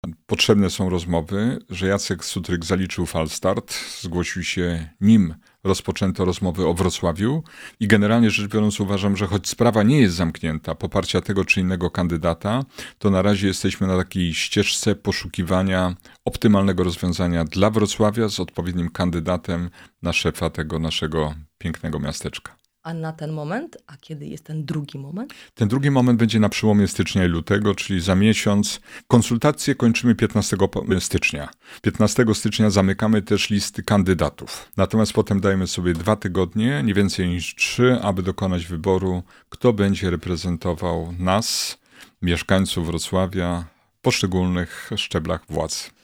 Potrzebne są rozmowy, że Jacek Sutryk zaliczył falstart, zgłosił się, nim rozpoczęto rozmowy o Wrocławiu i generalnie rzecz biorąc uważam, że choć sprawa nie jest zamknięta, poparcia tego czy innego kandydata, to na razie jesteśmy na takiej ścieżce poszukiwania optymalnego rozwiązania dla Wrocławia z odpowiednim kandydatem na szefa tego naszego pięknego miasteczka. A na ten moment? A kiedy jest ten drugi moment? Ten drugi moment będzie na przełomie stycznia i lutego, czyli za miesiąc. Konsultacje kończymy 15 stycznia. 15 stycznia zamykamy też listy kandydatów. Natomiast potem dajemy sobie 2 tygodnie, nie więcej niż 3, aby dokonać wyboru, kto będzie reprezentował nas, mieszkańców Wrocławia, w poszczególnych szczeblach władz.